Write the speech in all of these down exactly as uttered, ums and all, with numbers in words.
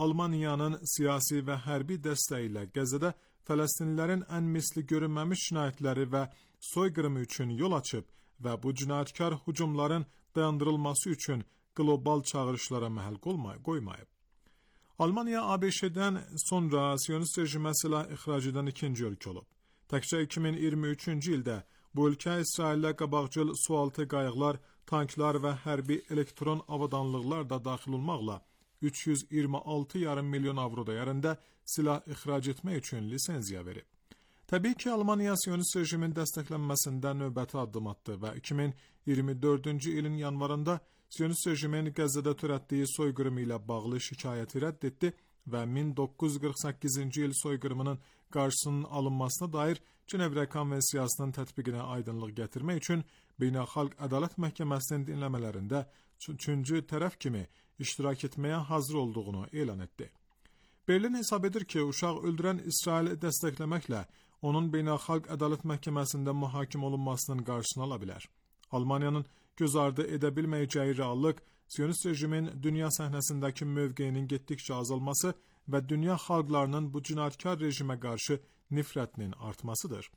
Almaniyanın siyasi və hərbi dəstəyi ilə Qəzzədə Fələstinlilərin ən misli görünməmiş cinayətləri və soyqırımı üçün yol açıb və bu cinayətkar hücumların dayandırılması üçün qlobal çağırışlara məhəl qoymayıb. Almaniya A B Ş-dən sonra Siyonist rejimə silah ixrac edən ikinci ölkə olub. Təkcə iki min iyirmi üçüncü ildə bu ölkə İsrailə qabaqcıl sualtı qayıqlar, tanklar və hərbi elektron avadanlıqlar da daxil olmaqla üç yüz iyirmi altı yarım milyon avro dəyərində silah ixrac etmək üçün lisenziya verib. Təbii ki, Almaniya Siyonist rejimin dəstəklənməsində növbəti addım atdı və iki min iyirmi dördüncü ilin yanvarında Siyonist rejimin Qəzzədə törətdiyi soyqırımı ilə bağlı şikayəti rədd etdi və min doqquz yüz qırx səkkizinci il soyqırımının qarşısının alınmasına dair Cenevre Konvensiyasının tətbiqinə aydınlıq gətirmək üçün Beynəlxalq Ədalət Məhkəməsinin dinləmələrində üçüncü tərəf kimi iştirak etməyə hazır olduğunu elan etdi. Berlin hesab edir ki, uşaq öldürən İsraili dəstəkləməklə onun Beynəlxalq Ədalət Məhkəməsində mühakimə olunmasının qarşısını ala bilər. Almaniyanın göz ardı edə bilməyəcəyi reallıq, Siyonist rejimin dünya səhnəsindəki mövqeyinin getdikcə azalması və dünya xalqlarının bu cinayətkar rejimə qarşı nifrətinin artmasıdır.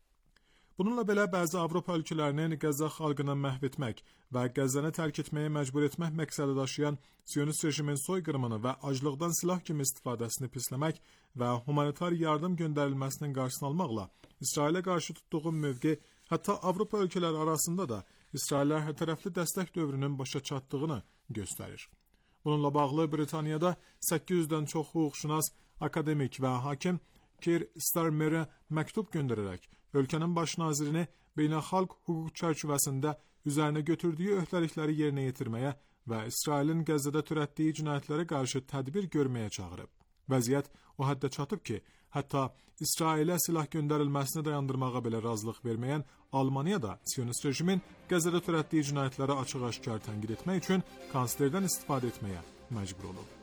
Bununla belə bəzi Avropa ölkələrinin Qəzza xalqını məhv etmək və Qəzzəni tərk etməyə məcbur etmək məqsədi daşıyan Siyonist rejimin soyqırımını və aclıqdan silah kimi istifadəsini pisləmək və humanitar yardım göndərilməsinin qarşısını almaqla İsrailə qarşı tutduğu mövqe hətta Avropa ölkələri arasında da İsrailə hərtərəfli dəstək dövrünün başa çatdığını göstərir. Bununla bağlı Britaniyada səkkiz yüzdən çox hüquqşünas, akademik və hakim Keir Starmer'ə məktub göndərərək ölkənin baş nazirini beynəlxalq hüquq çərçivəsində üzərinə götürdüyü öhdəlikləri yerinə yetirməyə və İsrailin Qəzzədə törətdiyi cinayətlərə qarşı tədbir görməyə çağırıb. Vəziyyət o həddə çatıb ki, hətta İsrailə silah göndərilməsini dayandırmağa belə razılıq verməyən Almaniya da Siyonist rejimin Qəzzədə törətdiyi cinayətləri açıq-aşkar tənqid etmək üçün kanslerdən istifadə etməyə məcbur olub.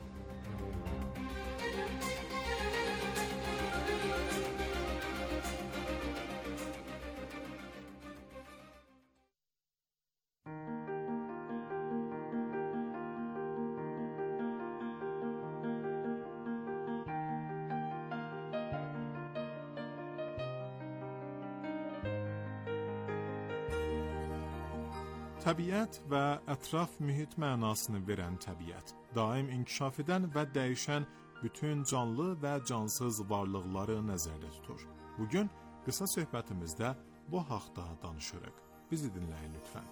Təbiət və ətraf mühit mənasını verən təbiət, daim inkişaf edən və dəyişən bütün canlı və cansız varlıqları nəzərdə tutur. Bugün qısa söhbətimizdə bu haqda danışırıq. Bizi dinləyin lütfən.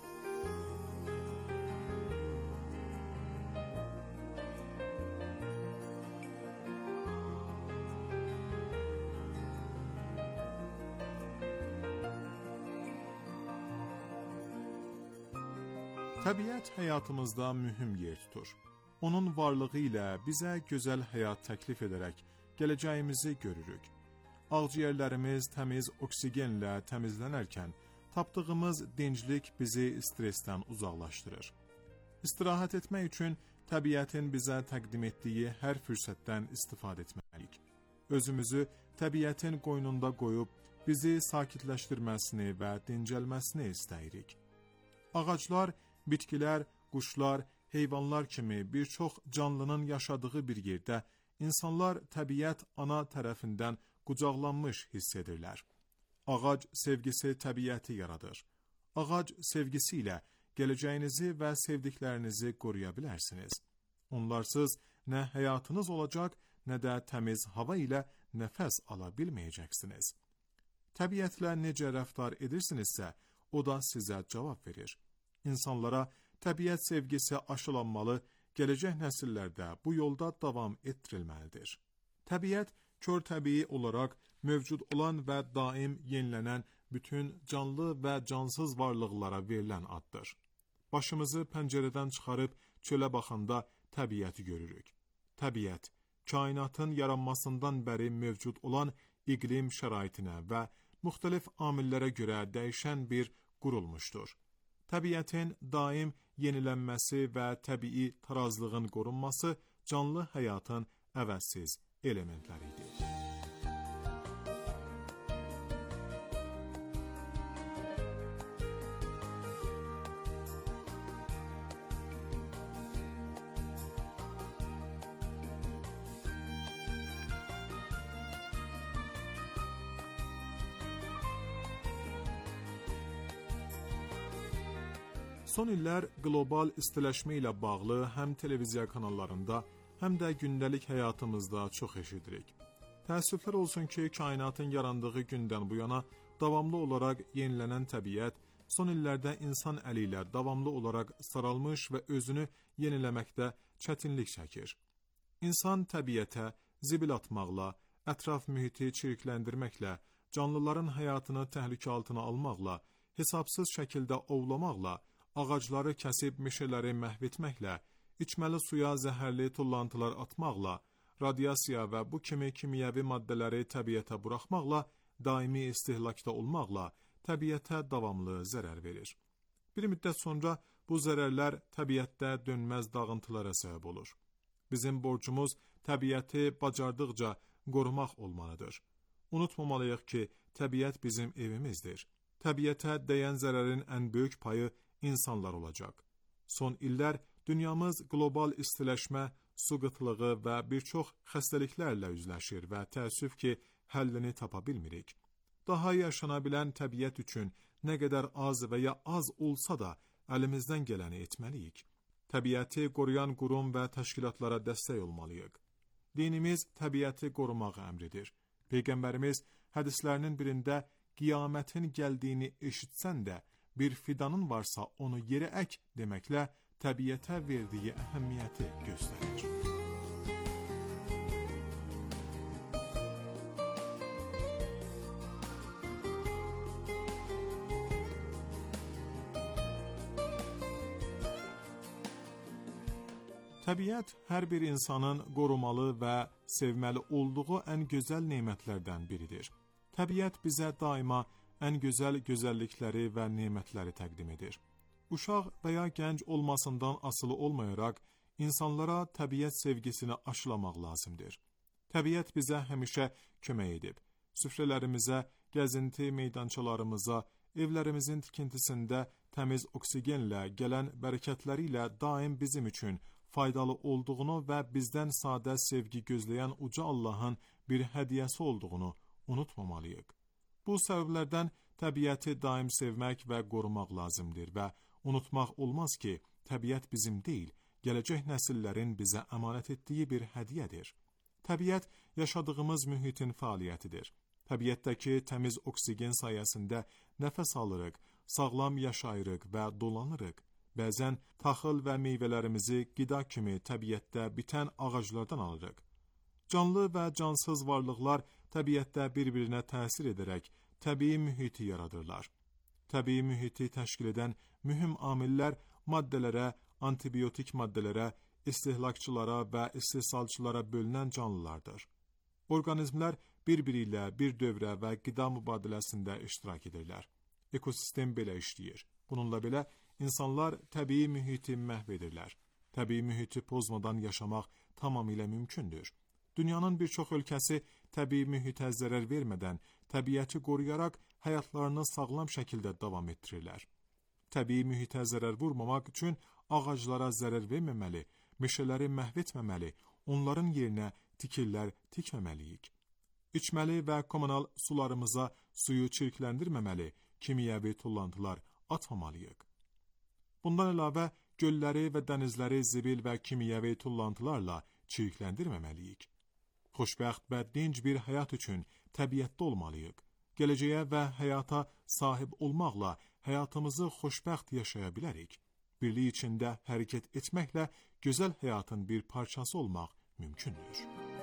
Təbiət həyatımızda mühüm yer tutur. Onun varlığı ilə bizə gözəl həyat təklif edərək gələcəyimizi görürük. Ağciyərlərimiz təmiz oksigenlə təmizlənərkən tapdığımız dinclik bizi stressdən uzaqlaşdırır. İstirahət etmək üçün təbiətin bizə təqdim etdiyi hər fürsətdən istifadə etməliyik. Özümüzü təbiətin qoynunda qoyub bizi sakitləşdirməsini və dincəlməsini istəyirik. Ağaclar, bitkilər, quşlar, heyvanlar kimi bir çox canlının yaşadığı bir yerdə insanlar təbiət ana tərəfindən qucaqlanmış hiss edirlər. Ağac sevgisi təbiəti yaradır. Ağac sevgisi ilə gələcəyinizi və sevdiklərinizi qoruya bilərsiniz. Onlarsız nə həyatınız olacaq, nə də təmiz hava ilə nəfəs ala bilməyəcəksiniz. Təbiətlə necə rəftar edirsinizsə, o da sizə cavab verir. İnsanlara təbiət sevgisi aşılanmalı, gələcək nəsillərdə bu yolda davam etdirilməlidir. Təbiət, kör təbii olaraq mövcud olan və daim yenilənən bütün canlı və cansız varlıqlara verilən addır. Başımızı pəncərədən çıxarıb çölə baxanda təbiəti görürük. Təbiət, kainatın yaranmasından bəri mövcud olan iqlim şəraitinə və müxtəlif amillərə görə dəyişən bir qurulmuşdur. Təbiətin daim yenilənməsi və təbii tarazlığın qorunması canlı həyatın əvəzsiz elementləridir. Son illər qlobal istiləşmə ilə bağlı həm televiziya kanallarında, həm də gündəlik həyatımızda çox eşidirik. Təəssüflər olsun ki, kainatın yarandığı gündən bu yana davamlı olaraq yenilənən təbiət, son illərdə insan əli ilə davamlı olaraq saralmış və özünü yeniləməkdə çətinlik çəkir. İnsan təbiətə zibil atmaqla, ətraf mühiti çirkləndirməklə, canlıların həyatını təhlükə altına almaqla, hesabsız şəkildə ovlamaqla, ağacları kəsib meşələri məhv etməklə, içməli suya zəhərli tullantılar atmaqla, radiasiya və bu kimi kimyəvi maddələri təbiətə buraxmaqla, daimi istehlakda olmaqla təbiətə davamlı zərər verir. Bir müddət sonra bu zərərlər təbiətdə dönməz dağıntılara səbəb olur. Bizim borcumuz təbiəti bacardıqca qorumaq olmalıdır. Unutmamalıyıq ki, təbiət bizim evimizdir. Təbiətə dəyən zərərin ən böyük payı insanlar olacaq. Son illər dünyamız qlobal istiləşmə, su qıtlığı və bir çox xəstəliklərlə üzləşir və təəssüf ki, həllini tapa bilmirik. Daha yaşana bilən təbiət üçün nə qədər az və ya az olsa da əlimizdən gələni etməliyik. Təbiəti qoruyan qurum və təşkilatlara dəstək olmalıyıq. Dinimiz təbiəti qorumağı əmr edir. Peyğəmbərimiz hədislərinin birində qiyamətin gəldiyini eşitsən də, bir fidanın varsa onu yerə ək deməklə təbiətə verdiyi əhəmiyyəti göstərir. Təbiət hər bir insanın qorumalı və sevməli olduğu ən gözəl nemətlərdən biridir. Təbiət bizə daima ən gözəl gözəllikləri və nemətləri təqdim edir. Uşaq və ya gənc olmasından asılı olmayaraq, insanlara təbiət sevgisini aşılamaq lazımdır. Təbiət bizə həmişə kömək edib. Süfrələrimizə, gəzinti meydançalarımıza, evlərimizin tikintisində təmiz oksigenlə, gələn bərəkətləri ilə daim bizim üçün faydalı olduğunu və bizdən sadə sevgi gözləyən uca Allahın bir hədiyyəsi olduğunu unutmamalıyıq. Bu səbəblərdən təbiəti daim sevmək və qorumaq lazımdır və unutmaq olmaz ki, təbiət bizim deyil, gələcək nəsillərin bizə əmanət etdiyi bir hədiyyədir. Təbiət yaşadığımız mühitin fəaliyyətidir. Təbiətdəki təmiz oksigen sayəsində nəfəs alırıq, sağlam yaşayırıq və dolanırıq. Bəzən taxıl və meyvələrimizi qida kimi təbiətdə bitən ağaclardan alırıq. Canlı və cansız varlıqlar təbiətdə bir-birinə təsir edərək təbii mühiti yaradırlar. Təbii mühiti təşkil edən mühüm amillər maddələrə, antibiotik maddələrə, istehlakçılara və istehsalçılara bölünən canlılardır. Orqanizmlər bir-biri ilə bir dövrə və qida mübadiləsində iştirak edirlər. Ekosistem belə işləyir. Bununla belə, insanlar təbii mühiti məhv edirlər. Təbii mühiti pozmadan yaşamaq tamamilə mümkündür. Dünyanın bir çox ölkəsi təbii mühitə zərər vermədən, təbiəti qoruyaraq həyatlarını sağlam şəkildə davam etdirirlər. Təbii mühitə zərər vurmamaq üçün ağaclara zərər verməməli, meşələri məhv etməməli, onların yerinə tikillər tikməməliyik. İçməli və kommunal sularımıza suyu çirkləndirməməli, kimyəvi tullantılar atmamalıyıq. Bundan əlavə, gölləri və dənizləri zibil və kimyəvi tullantılarla çirkləndirməməliyik. Xoşbəxt və dinc bir həyat üçün təbiətdə olmalıyıq. Gələcəyə və həyata sahib olmaqla həyatımızı xoşbəxt yaşaya bilərik. Birlik içində hərəkət etməklə gözəl həyatın bir parçası olmaq mümkündür.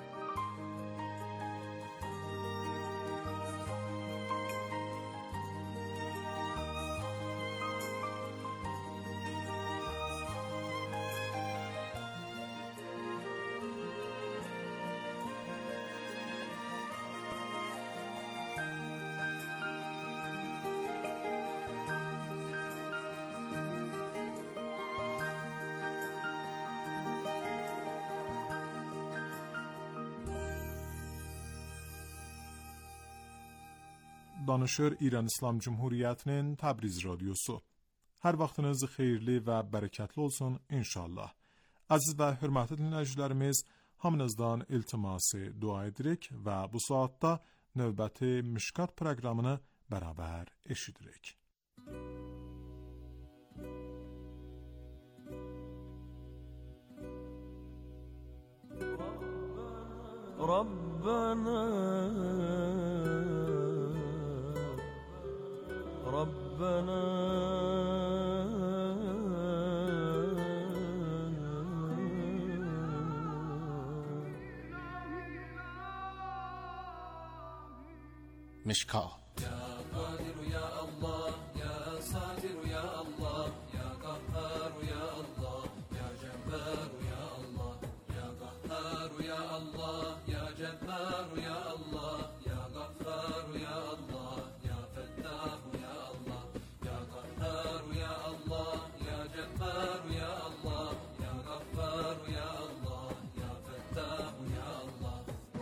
Danışır İran İslam Cumhuriyyətinin Təbriz Radyosu. Hər vaxtınız xeyirli və bərəkətli olsun inşallah. Əziz və hörmətli dinləyicilərimiz, hamınızdan iltiması dua edirik və bu saatda növbəti Mişkat proqramını bərabər eşidirik. ربنا ربنا مشکات يا قادر يا الله يا صادر يا الله يا قهار يا الله يا جبار يا الله يا قهار يا الله يا جبار يا الله يا غفار يا الله يا فتاح يا الله يا قهار يا الله يا جبار يا الله يا غفار يا الله يا فتاح يا الله.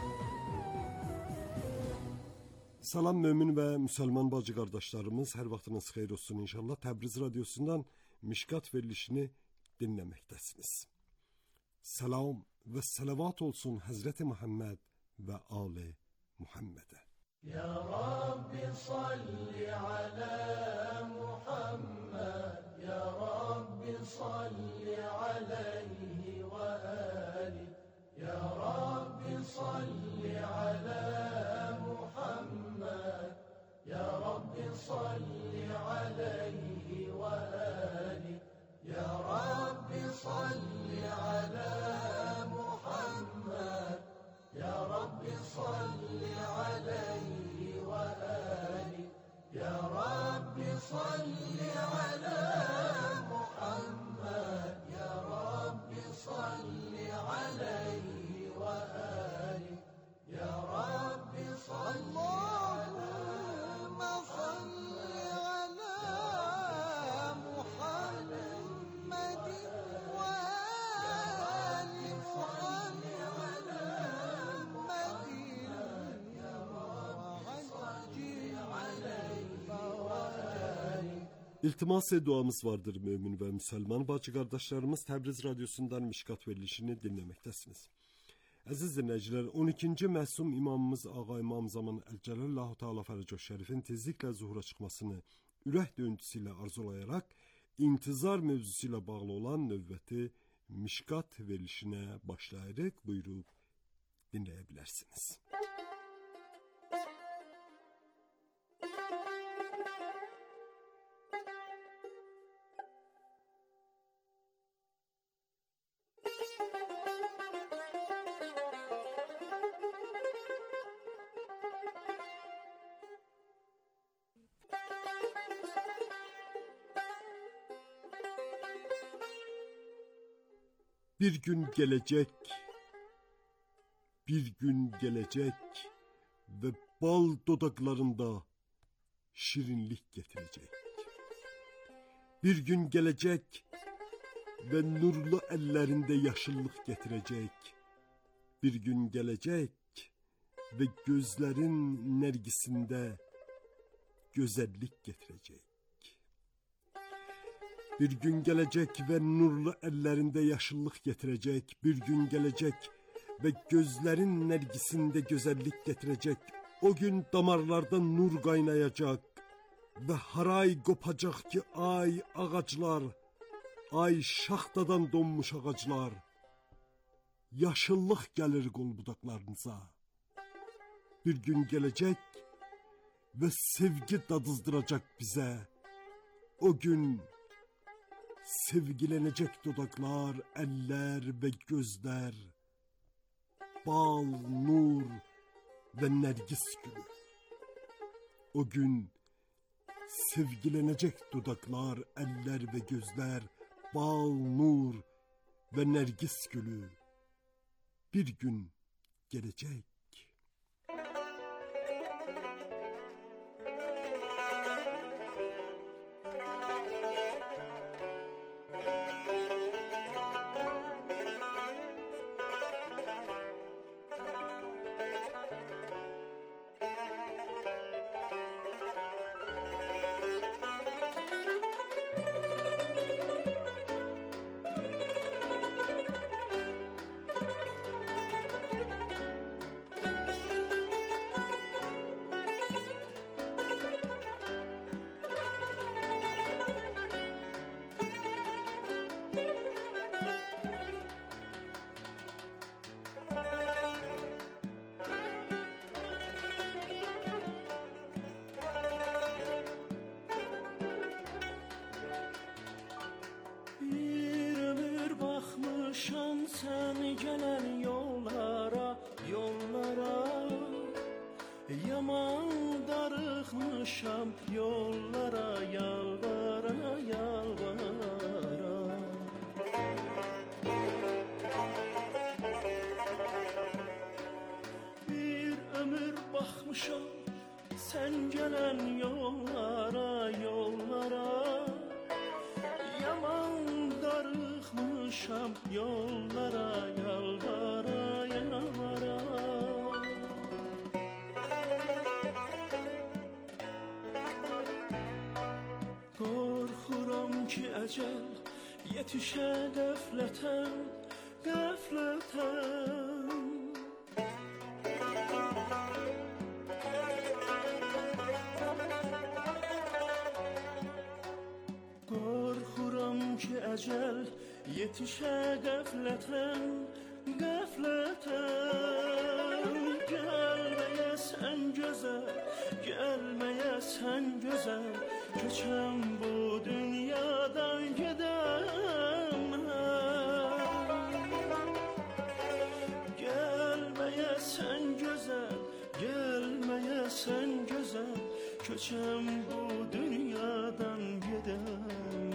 Salam mömin və müsəlman bacı qardaşlarımız, hər vaxtınız xeyir olsun inşallah. Təbriz radiosundan Mişkat verilişini dinləməkdəsiniz. Salam və salavat olsun Həzrəti Muhammed və Ali Muhammedə. Ya Rabbi salli ala Muhammed, Ya Rabbi salli alayhi və ali, Ya Rabbi salli ala Muhammed, Ya Rabbi salli alayhi və ali, Ya Rabbi salli ala Muhammed, Ya Rabbi salli alayhi və ali, Ya Rabbi salli ala Muhammed, Ya Rabbi salli alayhi və ali, Ya Rabbi salli Allahümme salli ala Muhammedin ve ali İltimas duamız vardır mümin və müsəlman bacı qardaşlarımız. Təbriz radiosundan Mişkat verilişini dinləməkdəsiniz. Əziz dinləyicilər, on ikinci məsum imamımız Ağa İmam Zaman Əlcəlallahu Teala Fərəcoş Şərifin tezliklə zuhura çıxmasını ürək döyüntüsü ilə arzulayaraq intizar mövzusu ilə bağlı olan növbəti Mişkat verilişinə başlayırıq. Buyurub dinləyə bilərsiniz. Bir gün gelecek, bir gün gelecek ve bal dodaklarında şirinlik getirecek. Bir gün gelecek ve nurlu ellerinde yaşıllık getirecek. Bir gün gelecek ve gözlerin nergisinde güzellik getirecek. Bir gün gelecek ve nurlu ellerinde yaşıllık getirecek. Bir gün gelecek ve gözlerin nergisinde güzellik getirecek. O gün damarlarda nur kaynayacak ve haray kopacak ki ay ağaçlar, ay şaxtadan donmuş ağaçlar. Yaşıllık gelir kol budaklarınıza. Bir gün gelecek ve sevgi dadızdıracak bize. O gün sevgilenecek dudaklar, eller ve gözler, bal, nur ve nergis gülü. O gün sevgilenecek dudaklar, eller ve gözler, bal, nur ve nergis gülü. Bir gün gelecek. yollara yalvara yalvara. Bir ömür bakmışam sen gelen yollara yollara. Yaman darıkmışam yollara yalvara yalvara. Korkuram ki ecel yetişe gafleten gafleten. Korkuram ki ecel yetişe gafleten gafleten. Gelmeye sen güzel, gelmeye sen güzel. Geçem bu dünyadan gidem. Gelmeye sen güzel, gelmeye sen güzel. Köçem bu dünyadan gidem.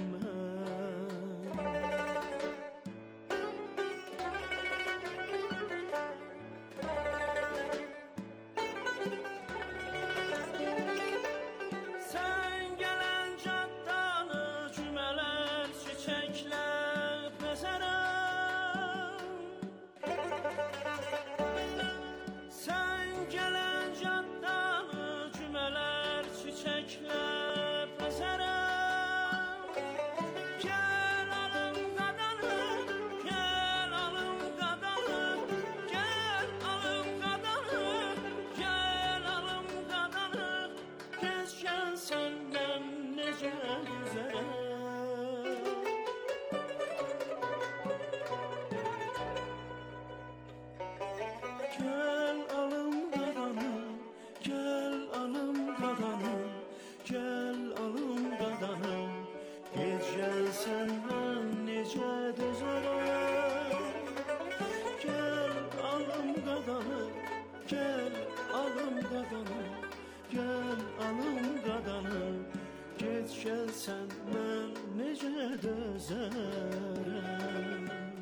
Sen ben nece dözerem.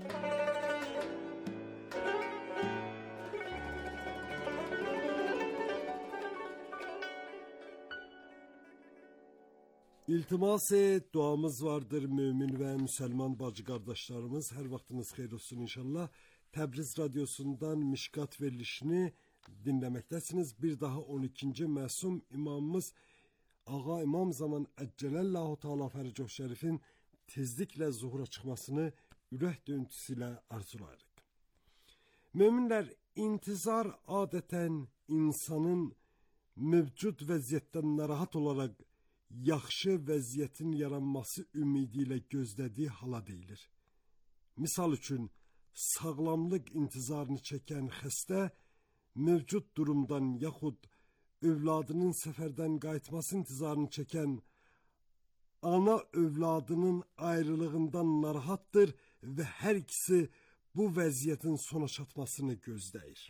İltimas-ı duamız vardır mümin ve Müslüman bacı kardeşlerimiz. Her vaktiniz hayır olsun inşallah. Təbriz Radyosu'ndan Mişkat verilişini dinlemektesiniz. Bir daha on ikinci Məsum imamımız Ağa İmam Zaman Əcceləllahu Teala Fərcoh Şərifin tezlikle zuhura çıkmasını ürək döntüsüyle arzularıq. Müminler, intizar adeten insanın mevcut vəziyyətdən narahat olarak yaxşı vəziyyətin yaranması ümidiyle gözlediği hala deyilir. Misal üçün, sağlamlık intizarını çeken xəstə mevcut durumdan yaxud övladının səfərdən qayıtması intizarını çeken ana övladının ayrılığından narahattır ve her ikisi bu vəziyyətin sona çatmasını gözləyir.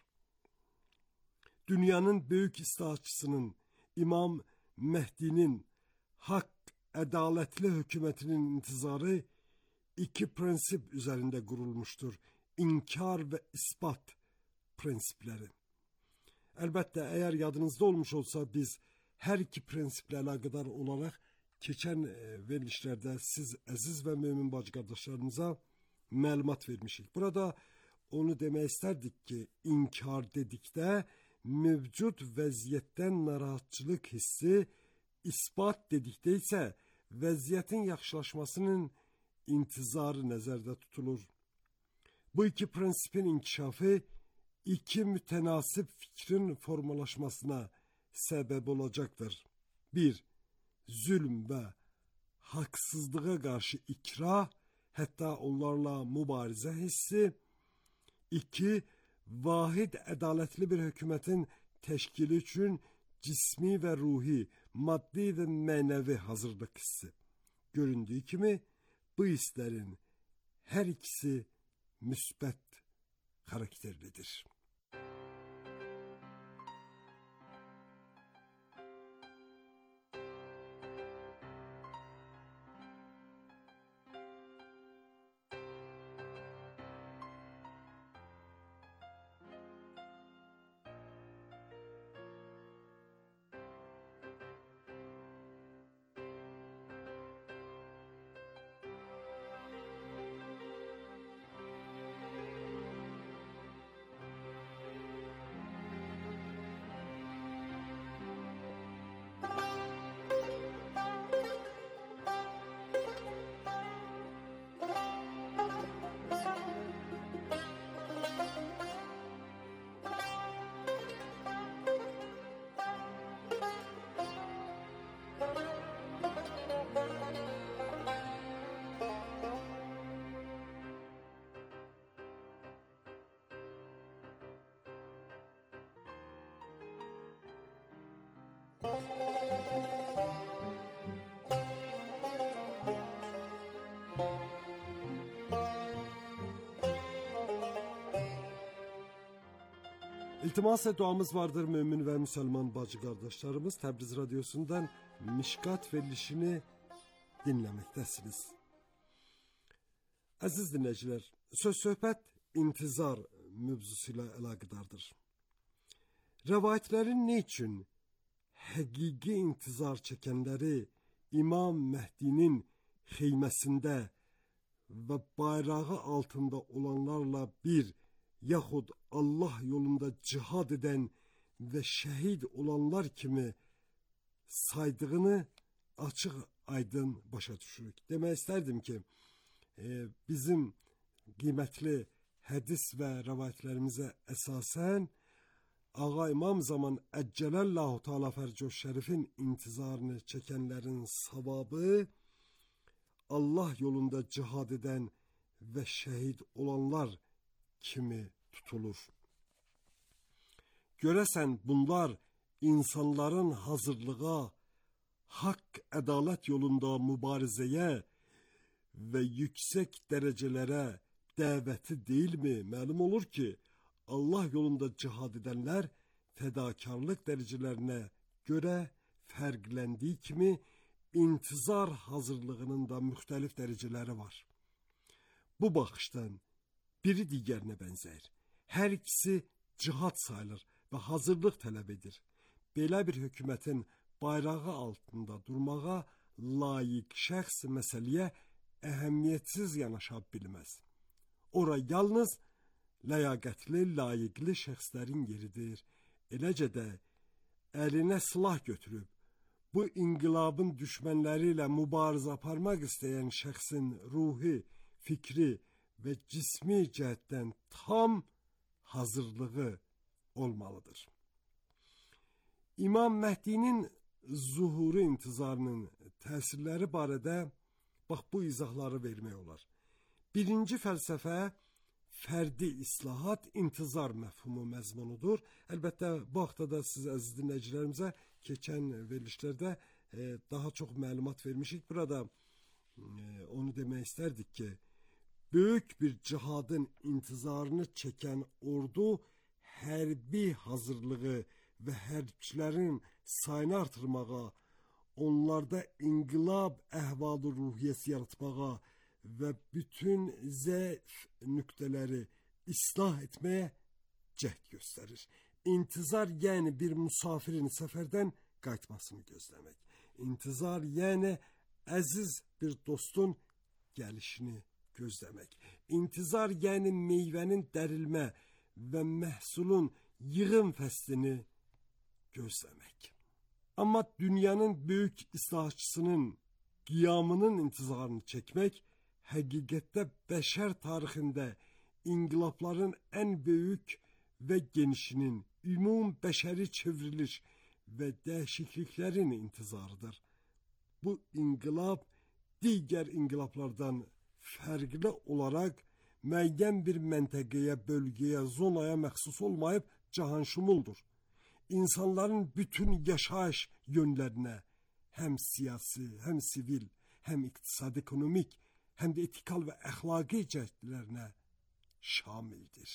Dünyanın böyük islahatçısının, İmam Mehdi'nin hak, ədalətli hökumətinin intizarı iki prensip üzerinde kurulmuştur. İnkar ve ispat prensipleri. Elbette eğer yadınızda olmuş olsa biz her iki prensiple alakadar olarak geçen e, verilişlerde siz aziz ve mümin bacı kardeşlerinize məlumat vermişik. Burada onu demek isterdik ki inkar dedikdə mevcut vəziyyətdən narahatçılık hissi, ispat dedikdə isə vəziyyətin yaxşılaşmasının intizarı nəzərdə tutulur. Bu iki prensipin inkişafı iki mütenasip fikrin formalaşmasına sebep olacaktır. Bir, zulm ve haksızlığa karşı ikrah, hatta onlarla mübarize hissi. İki, vahid adaletli bir hükümetin teşkili için cismi ve ruhi, maddi ve manevi hazırlık hissi. Göründüğü kimi bu hislerin her ikisi müsbet karakterlidir. İltimas ve duamız vardır mümin ve Müslüman bacı kardeşlerimiz. Təbriz Radyosu'ndan Mişkat verilişini dinlemektesiniz. Aziz dinleyiciler, söz söhbət intizar mövzusuyla əlaqədardır. Rəvayətlərin ne için həqiqi intizar çəkənləri İmam Məhdinin xeyməsində və bayrağı altında olanlarla bir yaxud Allah yolunda cihad edən və şəhid olanlar kimi saydığını açıq aydın başa düşürük. Demək istərdim ki, e, bizim qiymətli hədis və rəvayətlərimizə əsasən Ağa İmam zaman Əccələllahu Teala Fərcoş Şərifin intizarını çəkənlərin savabı Allah yolunda cihad edən və şəhid olanlar kimi tutulur. Görəsən bunlar insanların hazırlığa, haqq, ədalət yolunda mübarizəyə və yüksək dərəcələrə dəvəti deyilmi? Məlum olur ki, Allah yolunda cihad edənlər fədakarlıq dərəcələrinə görə fərqləndiyi kimi intizar hazırlığının da müxtəlif dərəcələri var. Bu baxışdan biri digərinə bənzər. Hər ikisi cihad sayılır və hazırlıq tələb edir. Belə bir hökumətin bayrağı altında durmağa layiq şəxs məsələyə əhəmiyyətsiz yanaşa bilməz. Ora yalnız ləyaqətli, layiqli şəxslərin yeridir. Eləcə də əlinə silah götürüb bu inqilabın düşmənləri ilə mübarizə aparmaq istəyən şəxsin ruhi, fikri və cismi cəhətdən tam hazırlığı olmalıdır. İmam Məhdinin zuhuru intizarının təsirləri barədə bax bu izahları vermək olar. Birinci fəlsəfə fərdi islahat intizar məfhumu məzmunudur. Əlbəttə bu haqda siz əziz dinləyicilərimizə keçən verilişlərdə e, daha çox məlumat vermişik. Burada e, onu demək istərdik ki, böyük bir cihadın intizarını çəkən ordu hərbi hazırlığı və hərbçilərin sayını artırmağa, onlarda inqilab əhvalı ruhiyyəsi yaratmağa və bütün zəif nüqtələri islah etməyə cəhd göstərir. İntizar yəni bir müsafirin səfərdən qayıtmasını gözləmək. İntizar yəni əziz bir dostun gəlişini gözləmək. İntizar yəni meyvənin dərilmə və məhsulun yığım fəslini gözləmək. Amma dünyanın böyük islahatçısının qiyamının intizarını çəkmək həqiqətdə bəşər tarixində inqilabların ən böyük və genişinin, ümum bəşəri çevriliş və dəyişikliklərin intizarıdır. Bu inqilab digər inqilablardan fərqli olaraq müəyyən bir məntəqəyə, bölgəyə, zonaya məxsus olmayıb cahanşumuldur. İnsanların bütün yaşayış yönlərinə, həm siyasi, həm sivil, həm iqtisadi, ekonomik, həm də etikal və əxlaqi cəhdlərinə şamildir.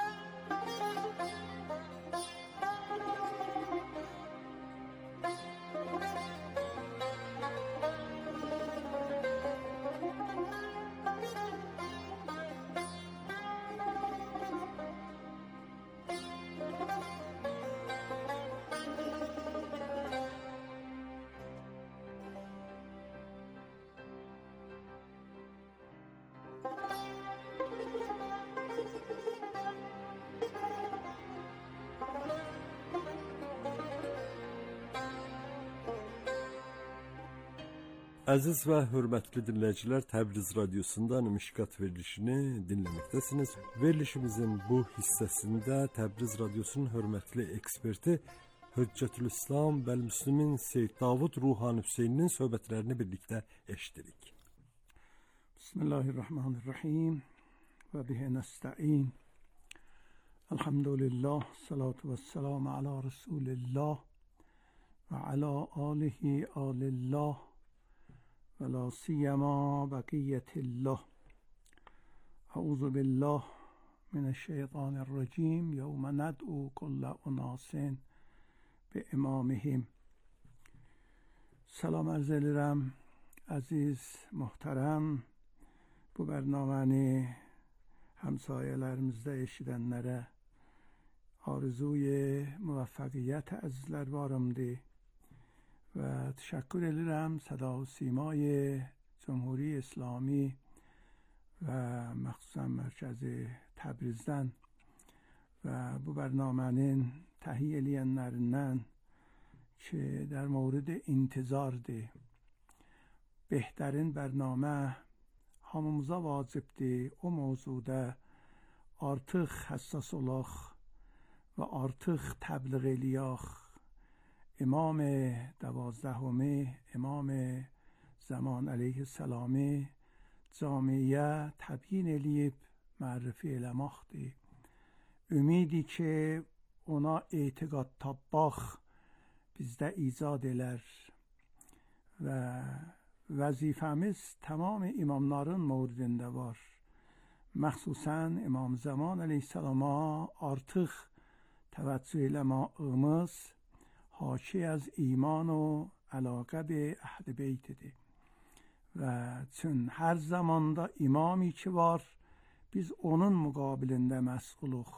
Əziz və hörmətli dinləyicilər, Təbriz Radyosu'ndan Mişkat verilişini dinləməkdəsiniz. Verilişimizin bu hissəsində Təbriz Radyosu'nun hörmətli eksperti Hüccətülislam və Müslümin Seyyid Davud Ruhani Hüseyin'in söhbətlərini birlikdə eşidirik. Bismillahirrahmanirrahim və bihi nəstəin. Elhamdülillah, salatu və selamu ala Resulillah və ala alihi alillah ولا سيما بقية الله أعوذ بالله من الشیطان الرجیم یوم ندعو کل اناس به امامهم. Salam arz ederim aziz muhterem, bu bernaməni həmsayələrimizdə eşidənlərə arzuy müvəffəqiyyət əzizlər varımdır və təşəkkür edirəm Səda və Simay Cumhuri İslami və məxsusən mərkəzi Təbrizdən və bu bərnamənin təhiyyə eləyənlərindən که در مورد انتظار ده بهترین برنامه hamımıza vacibdir o mövzuda artıq həssas olaq və artıq təbliğ eləyək. İmam دوازدهمی İmam Zaman əleyhissalami camiyə təbyin eləyib mərrifi eləməkdir. Ümidi ki ona etiqad tapmaq bizdə icad elər və vəzifəmiz tamam imamların mövridində var. Məxsusən İmam Zaman əleyhissalama artıq təvəccüh eləməyimiz haşi az iman و علاقه به اهل بیتdir. Və çün hər zamanda imami ki var, biz onun müqabilində məsulluq.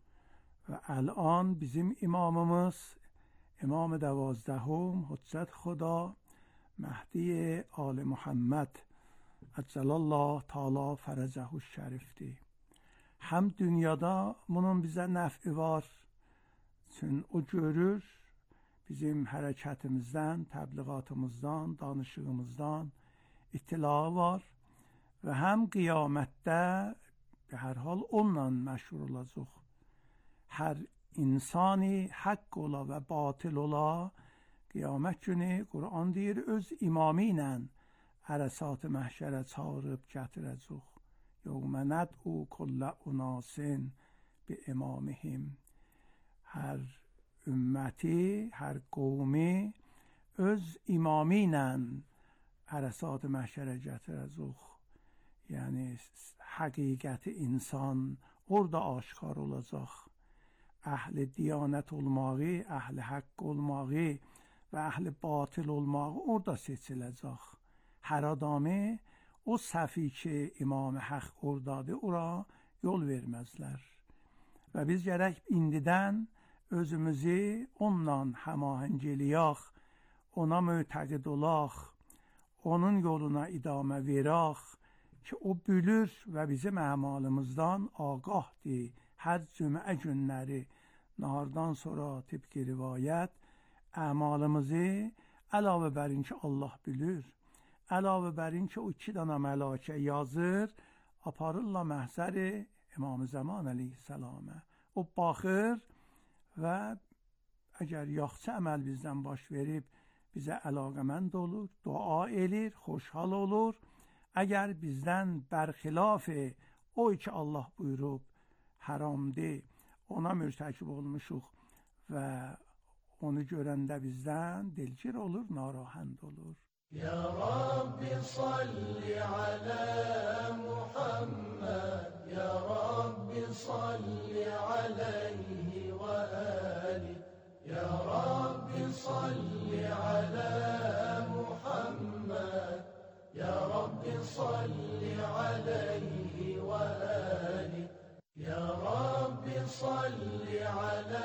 Və الان bizim imamımız امام دوازدهم حجت خدا مهدی آل محمد عجل الله تعالی فرجه الشریفdir. Həm dünyada bunun bizə nəfi var. Çünki o görür bizim hərəkətimizdən, təbliğatımızdan, danışığımızdan ittilağı var və həm qiyamətdə به هر حال onunla məşhur olacaq. Hər insani haqq ola və batil ola qiyamət günü Quran deyir öz imamı ilə ərəsat məhşərə çağırıb gətirəcək. Yevmə nəd'u kullə unasin bi imamihim. Hər ümməti, hər qovmi öz imamı ilə ərəsat məhşərə gətirəcək. Yəni həqiqəti insan orada aşkar olacaq. Əhl-i diyanət olmağı, əhl-i haqq olmağı və əhl-i batil olmağı orada seçiləcək. Hər adamı o səfi ki imam haqq oradadır, ora yol verməzlər. Və biz gərək indidən özümüzü onunla həmahəng eləyək, ona mütəqid olaq, onun yoluna idamə verək ki o bilir və bizim əmalımızdan ağahdır. Hər cümə günləri nahardan sonra tibki rivayət əmalımızı əlavə bərin ki Allah bilir, əlavə bərin ki o iki dana mələkə yazır, aparırlar məhzəri İmam Zaman əleyhissalamə. O baxır və əgər yaxşı əməl bizdən baş verib bizə əlaqəmənd olur, dua edir, xoşhal olur. Əgər bizdən bərxilaf o ki Allah buyurub haramdır, ona mürtəkib olmuşuq və onu görəndə bizdən dilgir olur, narahənd olur. Ya Rabbi salli ala Muhammed, Ya Rabbi salli alayhi və ali, Ya Rabbi salli ala Muhammed, Ya Rabbi salli alayhi və ali. Ya Rabbi salli ala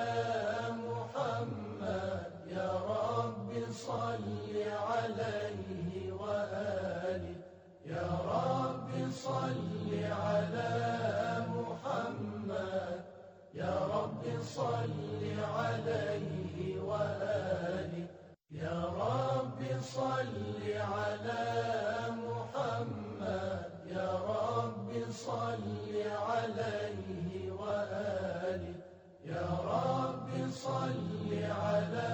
Muhammed, Ya Rabbi salli alayhi və ali. Ya Rabbi salli ala Muhammed, Ya Rabbi salli alayhi və ali. Ya Rabbi salli ala Muhammed, Ya Rabbi salli alayhi və ali. Ya Rabbi salli ala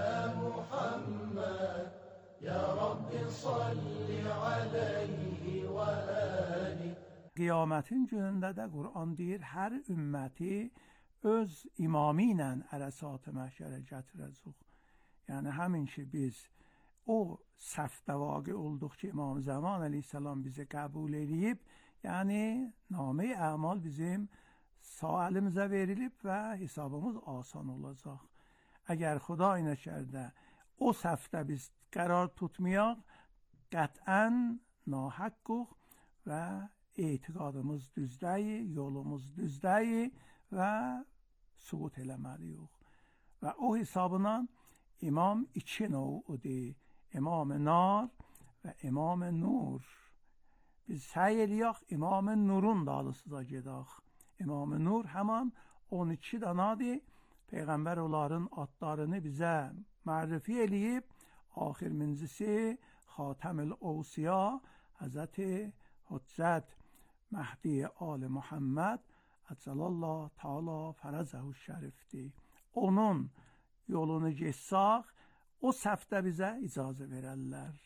Muhammed, Ya Rabbi salli alayhi və ali. Qiyamətin günündə də Quran deyir, hər ümməti öz imamı ilə ərəsat məhşərə gətirəcək. Yəni həmin ki biz o səhvdə vaqe olduq ki İmam Zaman əleyhissalam bizi qəbul edib, yəni namə əmal bizim sağ elimizə verilib və hesabımız asan olacaq. Əgər Xuday nəşərdə o səhvdə biz qərar tutmayaq, qətlən nahaqqıq və etiqadımız düzdəyi, yolumuz düzdəyi və suqut eləməliyik. Və o hesabına imam iki növüdür. İmam nar və imam nur. Biz səy eləyək, imam nurun dalısıza gedək. İmam nur həman on iki danadır. Peyğəmbər onların adlarını bizə mərrifi eləyib. Axirmincisi Xatəmül Ovsiya Həzrət Hüccət Məhdi Ali Muhammed Əcəlallah Teala Fərəcəhu Şərifdir. Onun yolunu geçsək, o səhvdə bizə icazə verərlər.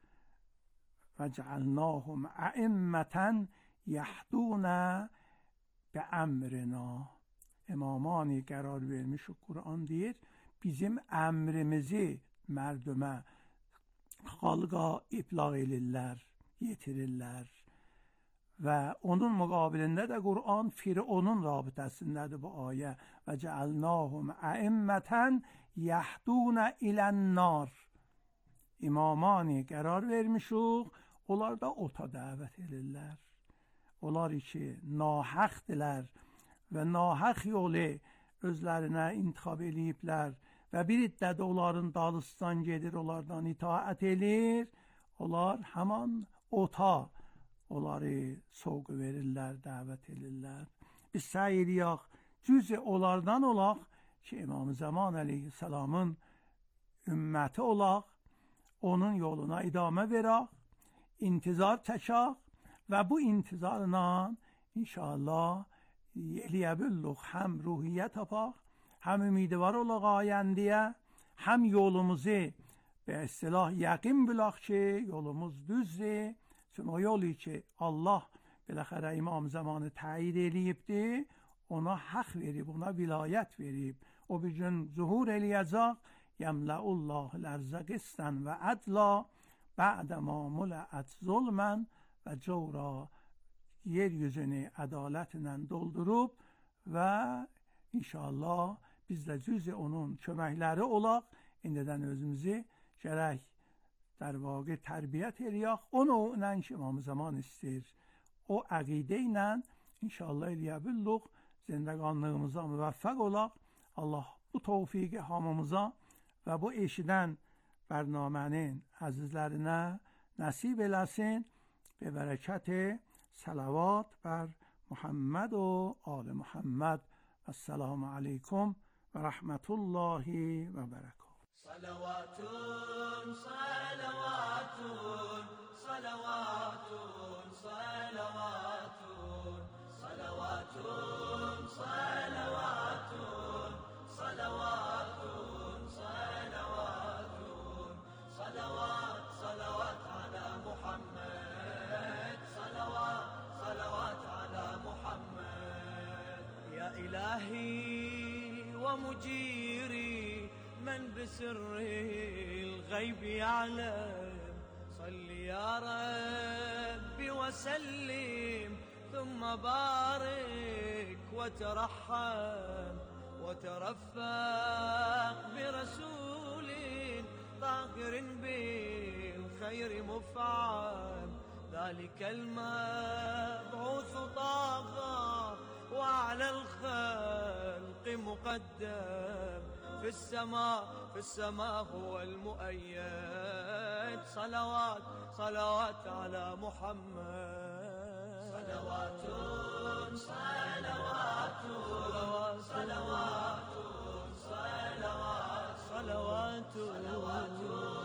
Və cəalnahum əimmətən yəhdunə bəəmrinə. İmamani qərar vermiş o Quran deyir, bizim əmrimizi mərdümə, xalqa iblağ edirlər, yetirirlər. Və onun müqabilində də Quran Fironun rabitəsindədir bu ayə. Və cəalnahum əimmətən yəhdunə ilən-nar. İmamani qərar vermişik, onlar da ota dəvət edirlər. Onlar ki, nahaqdilər və nahaq yolu özlərinə intiqab eləyiblər və bir iddət onların dalısından gedir, onlardan itaət edir. Onlar həman ota onları soğuk verirlər, dəvət edirlər. Biz səy eləyək, cüzü onlardan olaq ki, İmam-ı Zaman əleyhisselamın ümməti olaq, onun yoluna idamə verək, intizar çəkək və bu intizarla inşallah eləyə bildik, həm ruhiyyə tapaq, həm ümidvar olaq ayəndiyə, həm yolumuzu به اصطلاح یقین بلاخ که یولموز düzdür. Çünkü o yolu ki Allah بالاخره imam zamanı təyid eləyibdir, ona haq verib, ona vilayət verib. O bir gün zuhur eləyəcək. Yemla'ullahu l-arza qistan və adla ba'dəma mula'at zulmən və cawra. Yeryüzünü ədalətlə doldurub və inşallah biz də cüzü onun köməkləri olaq. İndidən özümüzü gərək در واقع تربیت eləyək. O növlə ki İmam Zaman istəyir. O əqidə ilə inşallah eləyə bildik. Zindəqanlığımıza müvəffəq olaq. Allah bu tövfiqi hamımıza və bu eşidən bərnamənin əzizlərinə nəsib eləsin. Be bərəkət salavat bər Muhammed و آل محمد. السلام علیکم و رحمت الله و برکاته. صلوات صلوات صلوات صلوات صلوات صلوات صلوات صلوات صلوات صلوات على محمد صلوات صلوات على محمد. يا إلهي ومجيري من بسر الغيب يعلم صل يا ربي وسلم ثم بارك وترحم وترفق برسول طاهر بالخير مفعم ذلك المبعوث طه وعلى الخلق مقدم في السماء في السماء هو المؤيد. صلوات صلوات على محمد. صلوات صلوات صلوات صلوات صلوات صلوات صلوات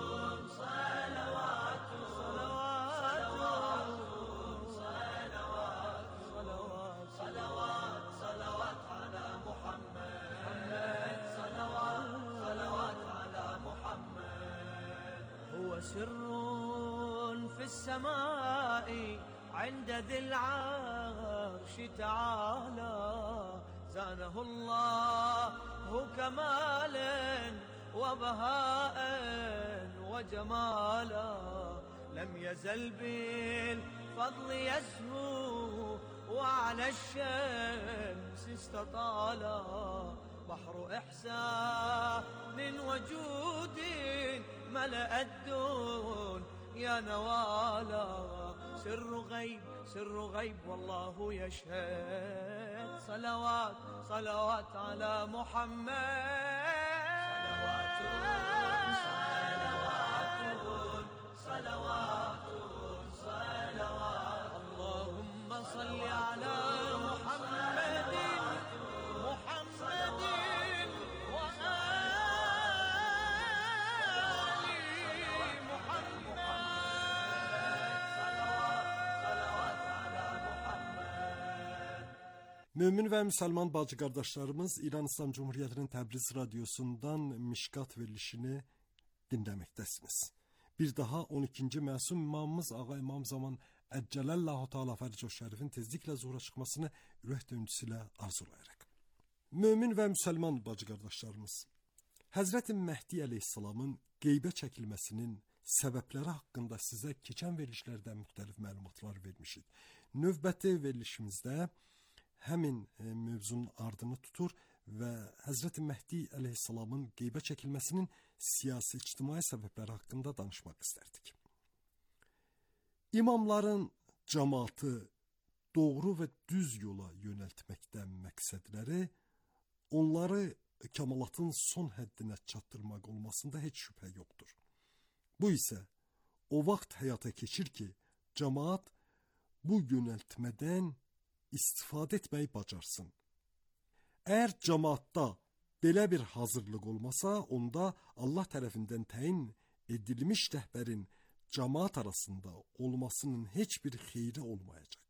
سر في السماء عند ذي العرش تعالى زانه الله كمالا وبهاء وجمالا لم يزل بالفضل يزهو وعلى الشمس استطالا بحر إحسان وجود ملأ الدون يا نوالا سر غيب سر غيب والله يشهد صلوات صلوات على محمد صلوات صلوات صلوات صلوات اللهم صل على محمد محمد Mömin və müsəlman bacı qardaşlarımız İran İslam Cumhuriyyətinin Təbriz radiosundan Mişkat verilişini dinləməkdəsiniz. Bir daha on ikinci məsum imamımız Ağa İmam Zaman Əccələllahu Teala Fərcoş Şərifin tezliklə zuhura çıxmasını ürək döngüsü ilə arzulayaraq. Mömin və müsəlman bacı qardaşlarımız, Həzrəti Məhdi əleyhissalamın qeybə çəkilməsinin səbəbləri haqqında sizə keçən verilişlərdə müxtəlif məlumatlar vermişik. Növbəti verilişimizdə həmin e, mövzunun ardını tutur və Həzrəti Məhdi əleyhissalamın qeybə çəkilməsinin siyasi, ictimai səbəbləri haqqında danışmaq istərdik. İmamların cəmaatı doğru və düz yola yönəltməkdən məqsədləri onları kəmalatın son həddinə çatdırmaq olmasında heç şübhə yoxdur. Bu isə o vaxt həyata keçir ki, cəmaat bu yönəltmədən istifadə etməyi bacarsın. Əgər cəmaatda belə bir hazırlıq olmasa, onda Allah tərəfindən təyin edilmiş rəhbərin cəmaat arasında olmasının heç bir xeyri olmayacaq.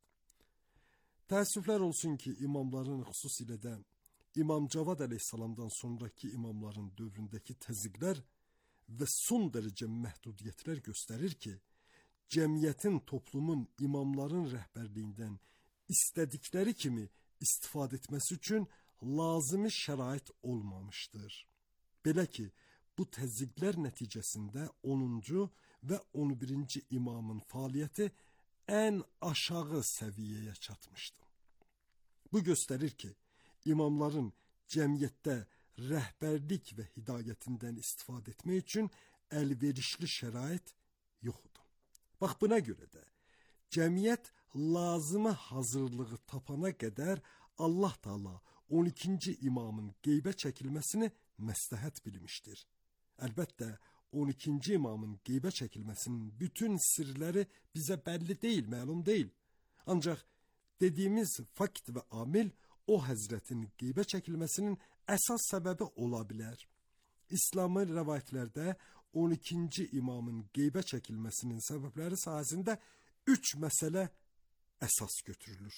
Təəssüflər olsun ki, imamların, xüsusilə də İmam Cavad əleyhissalamdan sonraki imamların dövründəki təzyiqlər və son dərəcə məhdudiyyətlər göstərir ki, cəmiyyətin, toplumun imamların rəhbərliyindən istədikləri kimi istifadə etməsi üçün lazımi şərait olmamışdır. Belə ki, bu təzyiqlər nəticəsində onuncu və on birinci imamın fəaliyyəti ən aşağı səviyyəyə çatmışdı. Bu göstərir ki, imamların cəmiyyətdə rəhbərlik və hidayətindən istifadə etmək üçün əlverişli şərait yoxdur. Bax, buna görə də cəmiyyət lazımı hazırlığı tapana qədər Allah Taala on ikinci imamın qeybə çəkilməsini məsləhət bilmişdir. Əlbəttə, on ikinci imamın qeybə çəkilməsinin bütün sirləri bizə bəlli deyil, məlum deyil. Ancaq dediyimiz fakt və amil o həzrətin qeybə çəkilməsinin əsas səbəbi ola bilər. İslamı rəvayətlərdə on ikinci imamın qeybə çəkilməsinin səbəbləri sahəsində üç məsələ əsas götürülür.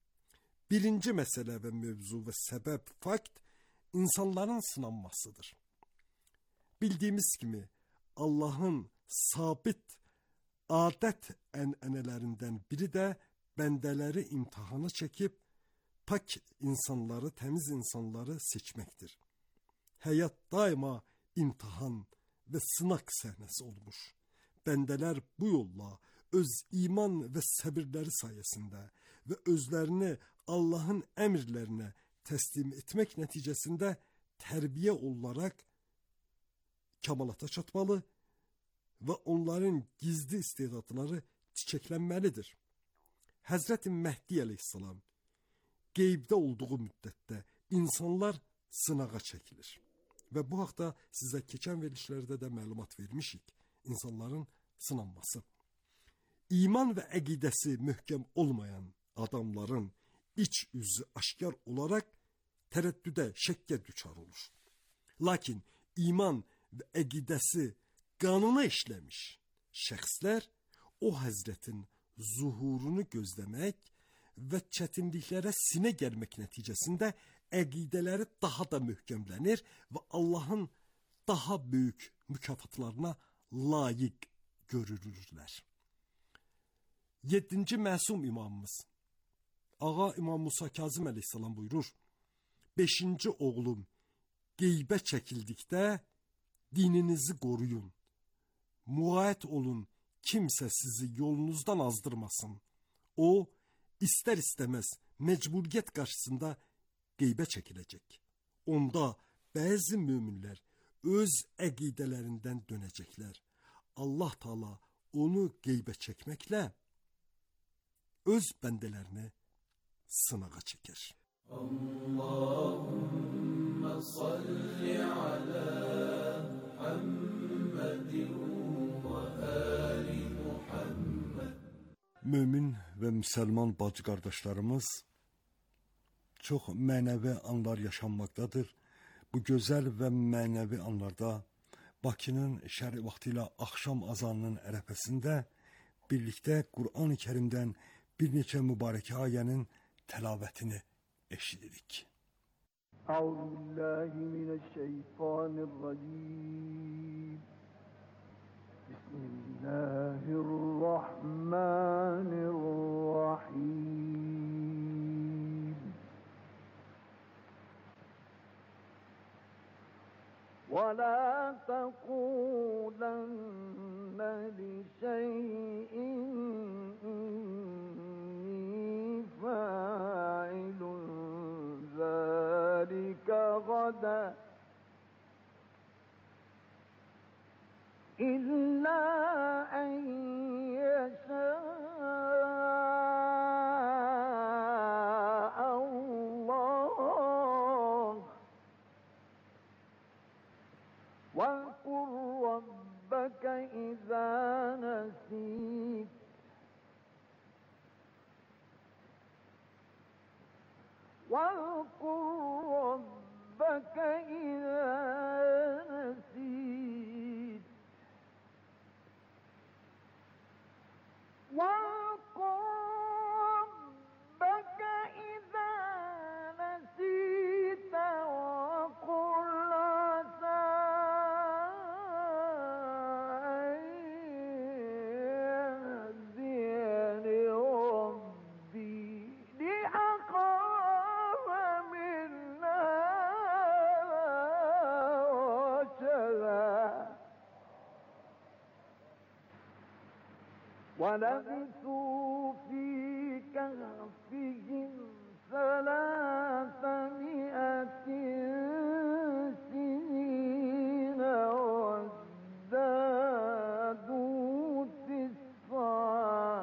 Birinci məsələ və mövzu və səbəb, fakt, insanların sınanmasıdır. Bildiyimiz kimi, Allahın sabit adət ənənələrindən biri də bəndələri imtihanı çəkib, pak insanları, təmiz insanları seçməkdir. Həyat daima imtihan və sınaq səhnəsi olmuş. Bəndələr bu yolla öz iman və səbirləri sayəsində və özlərini Allahın əmrlərinə təslim etmək nəticəsində tərbiyə olaraq kəmalata çatmalı və onların gizli istedadları çiçəklənməlidir. Həzrəti Məhdi əleyhissalam qeybdə olduğu müddətdə insanlar sınağa çəkilir. Və bu haqda sizə keçən verilişlərdə də məlumat vermişik. İnsanların sınanması. İman və əqidəsi möhkəm olmayan adamların iç üzü aşkar olaraq tərəddüdə, şəkkə düçar olur. Lakin iman və əqidəsi qanuna işləmiş şəxslər o həzrətin zuhurunu gözləmək və çətinliklərə sinə gəlmək nəticəsində əqidələri daha da möhkəmlənir və Allahın daha böyük mükafatlarına layiq görülürlər. Yeddinci məsum imamımız Ağa İmam Musa Kazım əleyhissalam buyurur: Beşinci oğlum, qeybə çəkildikdə dininizi qoruyun. Muayət olun, kimsə sizi yolunuzdan azdırmasın. O, ister istemez mecburiyet karşısında qeybə çəkilecek. Onda bazı müminler öz əqidələrindən dönəcəklər. Allah Taala onu qeybə çəkməklə öz bəndələrini sınağa çəkər. Allahümme salli ala Muhammedin ve ali Muhammed. Mömin və müsəlman bacı qardaşlarımız, çox mənəvi anlar yaşanmaqdadır. Bu gözəl və mənəvi anlarda Bakının şəri vaxtı ilə axşam azanının ərəfəsində birlikdə Qur'an-ı Kərimdən bir neçə mübarək ayənin təlavətini eşidirik. Euzubillahimineşşeytanirracim. Bismillahirrahmanirrahim. وَلَا تَقُولَنَّ لِشَيْءٍ إِنِّي فَاعِلٌ ذَلِكَ غَدًا إِلَّا أَن يَشَاءَ اللَّهُ واذكر ربك إذا نسيت واذكر ربك إذا نسيت واذكر ربك إذا نسيت وقل عسى أن يهديني ربي لأقرب من هذا رشدا ولبثوا في كهفهم ثلاثمائة سنين وازدادوا تسعا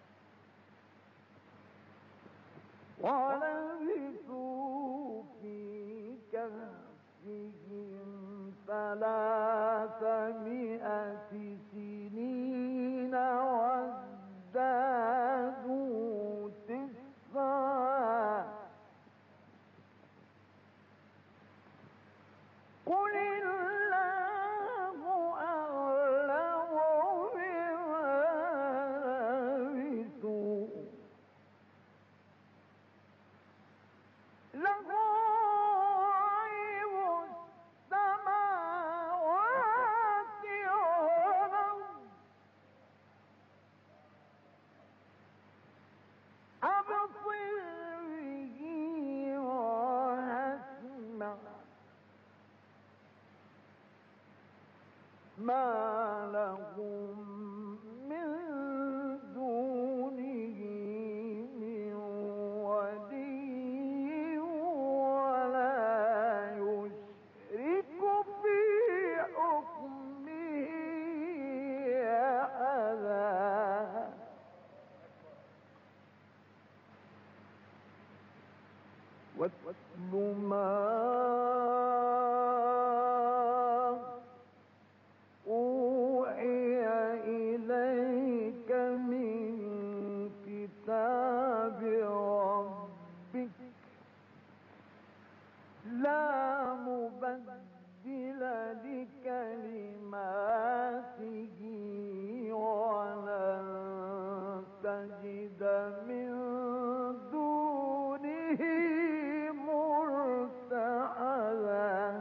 ولبثوا في كهفهم ثلاثمائة سنين وازدادوا تسعا قل الله أعلم بما لبثوا له غيب السماوات والأرض أبصر به وأسمع ما لهم من دونه من ولي ولا يشرك في حكمه أحدا واتل ما أوحي إليك من كتاب ربك لا مبدل لكلماته ولن تجد من دونه ملتحدا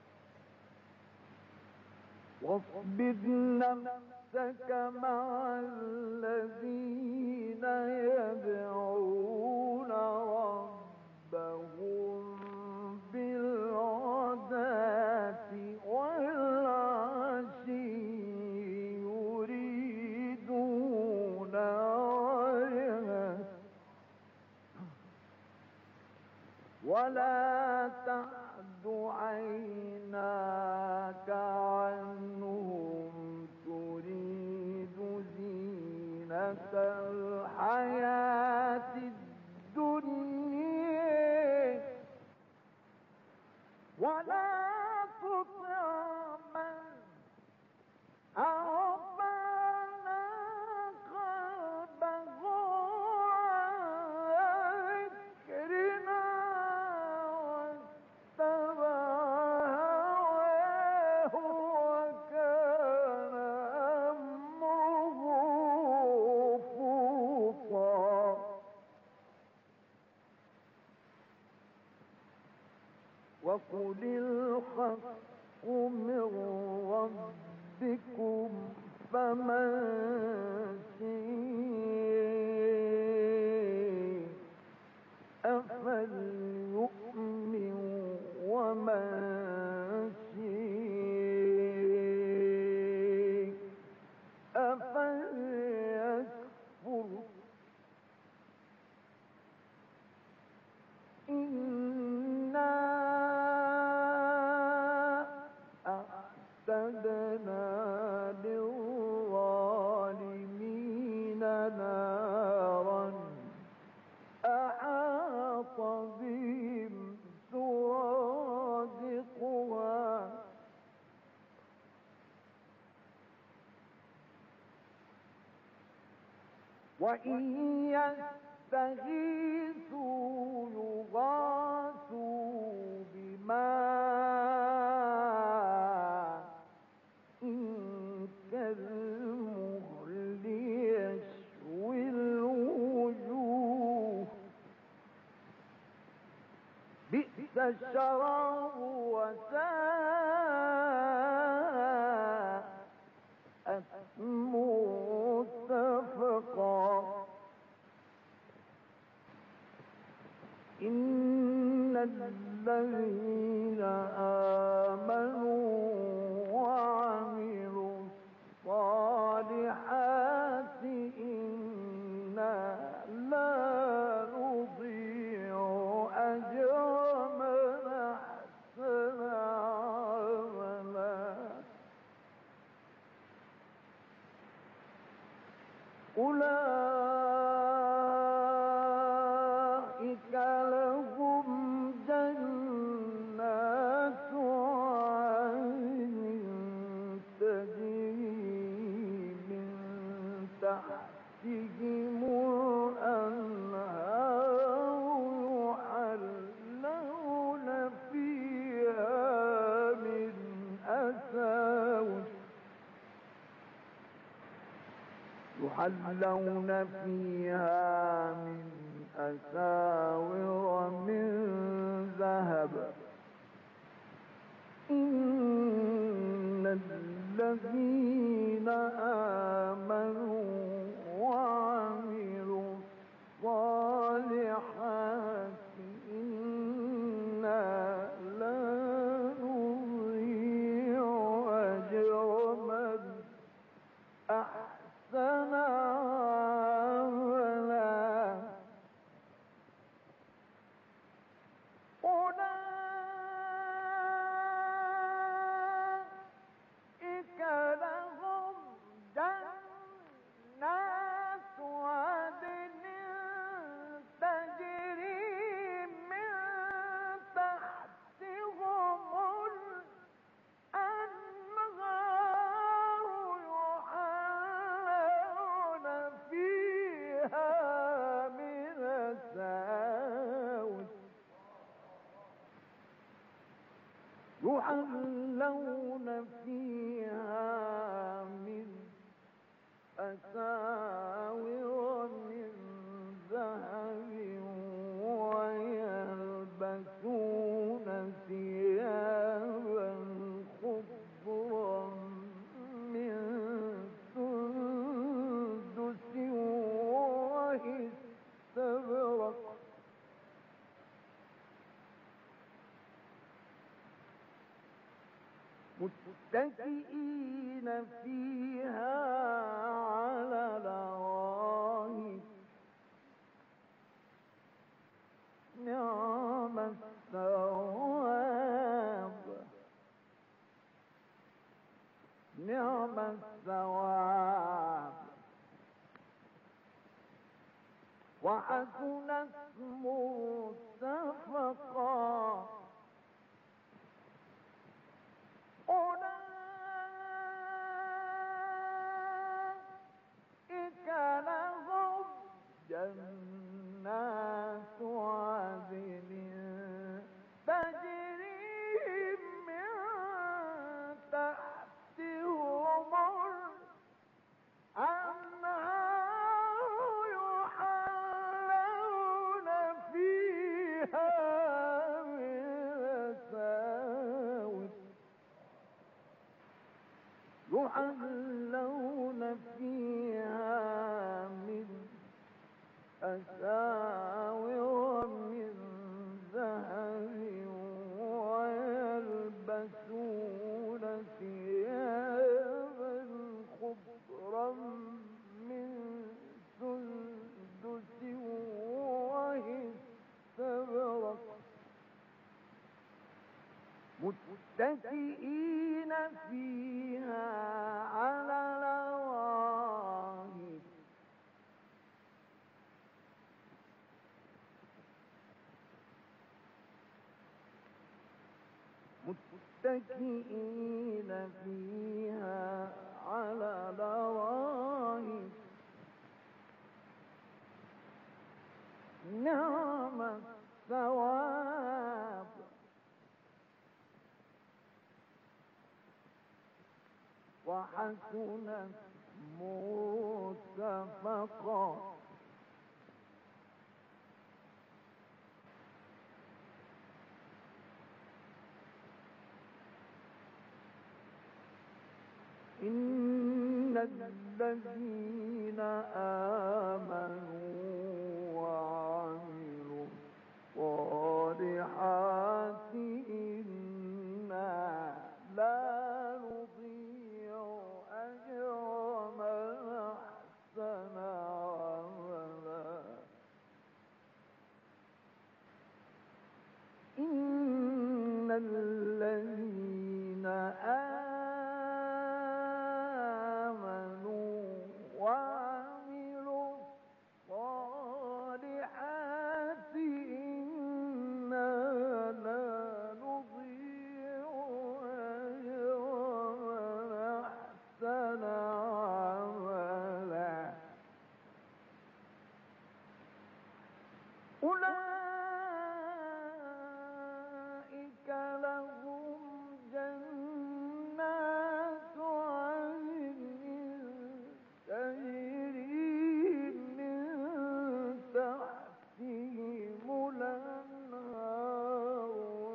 واصبر نفسك مع الذين يدعون ربهم بالغداة والعشي يريدون وجهه ولا تعد عيناك عنهم تريد زينة الحياة الدنيا ولا تطع من أغفلنا قلبه عن ذكرنا واتبع هواه وكان أمره فرطا. وقل الحق من ربكم فمن شاء فليؤمن ومن شاء فليكفر. إنا أعتدنا للظالمين نارا أحاط بهم سرادقها وإن يستغيثوا يغاثوا بماء كالمهل يشوي الوجوه بئس الشراب وساءت مرتفقا. إن الذين آمنوا وعملوا الصالحات إنا لا نضيع أجر من أحسن عملا. أولئك لهم جنات عدن تجري من تحتهم الأنهار يحلون فيها من أساور يحلون فيها من أساور من ذهب. إن الذين آمنوا وعملوا الصالحات إنا لا نضيع أجر من أحسن عملا. أولئك لهم جنات عدن تجري من تحتهم الأنهار يحلون فيها من أساور يحلون فيها من أساور من ذهب ويلبسون ثيابا خضرا من سندس واستبرق متكئين فيها على الأرائك نعم نعم الثواب وحسنت مرتفقا أولئك لهم جنات عدن تجري من تحتهم الأنهار يحلون فيها من أساور يحلون فيها من أساور من ذهب ويلبسون ثيابا خضرا من سندس واستبرق متكئين فيها على الأرائك متكئين فيها على الأرائك نعم الثواب وحسنت مرتفقا إن الذين آمنوا وعملوا الصالحات إنا لا نضيع أجر من أحسن عملا إن الذين آمنوا وعملوا الصالحات إنا لا نضيع أجر من أحسن عملا أولئك لهم جنات عدن تجري من تحتهم الأنهار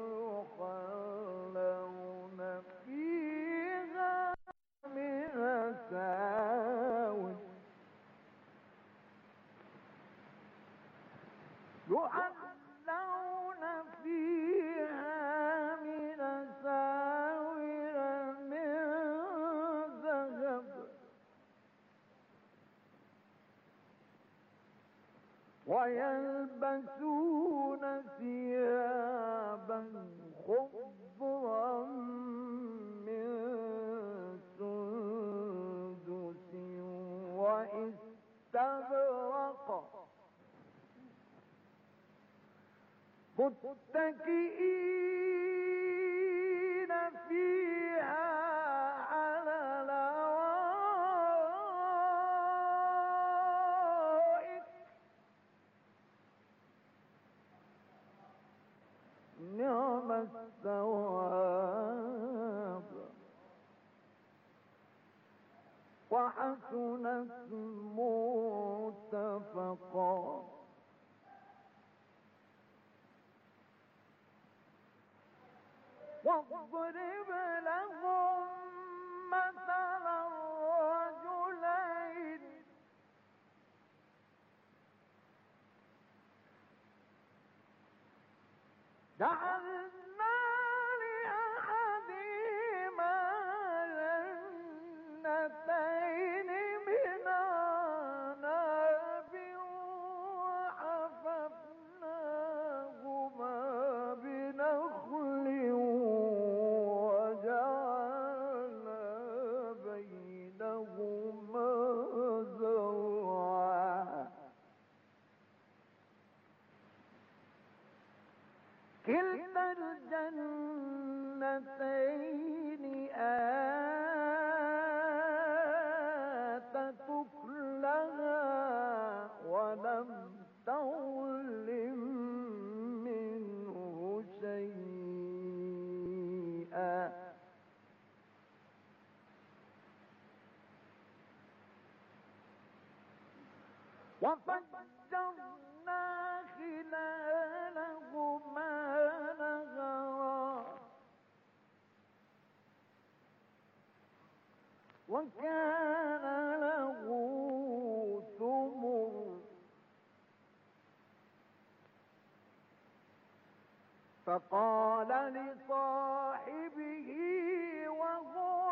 يحلون فيها من أساور يحلون فيها من أساور من ذهب ويلبسون ثيابا خضرا من سندس واستبرق متكئين فيها على الأرائك نعم الثواب وحسنت مرتفقا واضرب لهم مثلا الرجلين جعلنا لأحدهما جنتين من عنب وحففناهما بنخل اثنتين آتت أكلها ولم تظلم منه شيئا وفجرنا خلالهما نهرا وكان له ثمر فقال لصاحبه وهو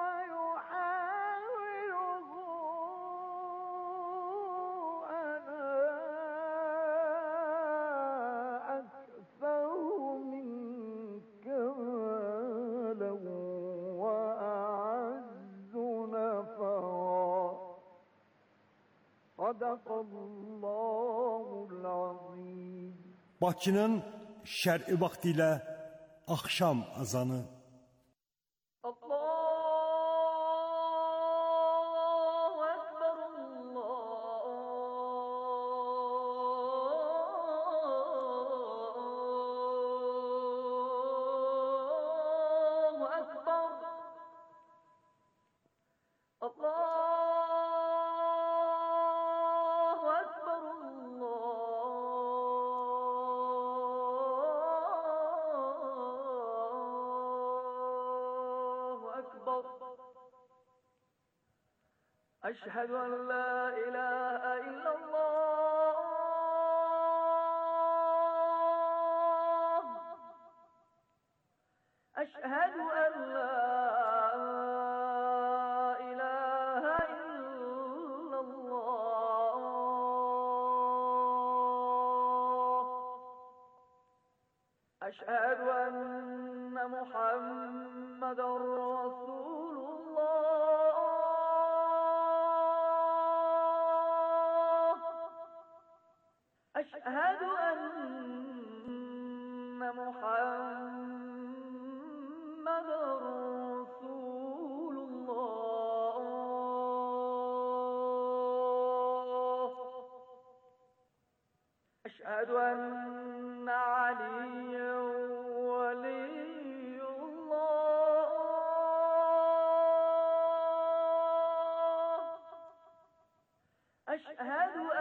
يحاوره أنا أكثر منك مالا وأعز نفرا صدق الله العظيم. Bakının şər'i vaxtilə axşam azanı. Allahu Ekber, Allahu Ekber, Allah. أشهد أن لا إله إلا الله أشهد أن لا إله إلا الله أشهد أن محمدا رسول الله أشهد أن محمدا رسول الله أشهد أن عليا ولي الله أشهد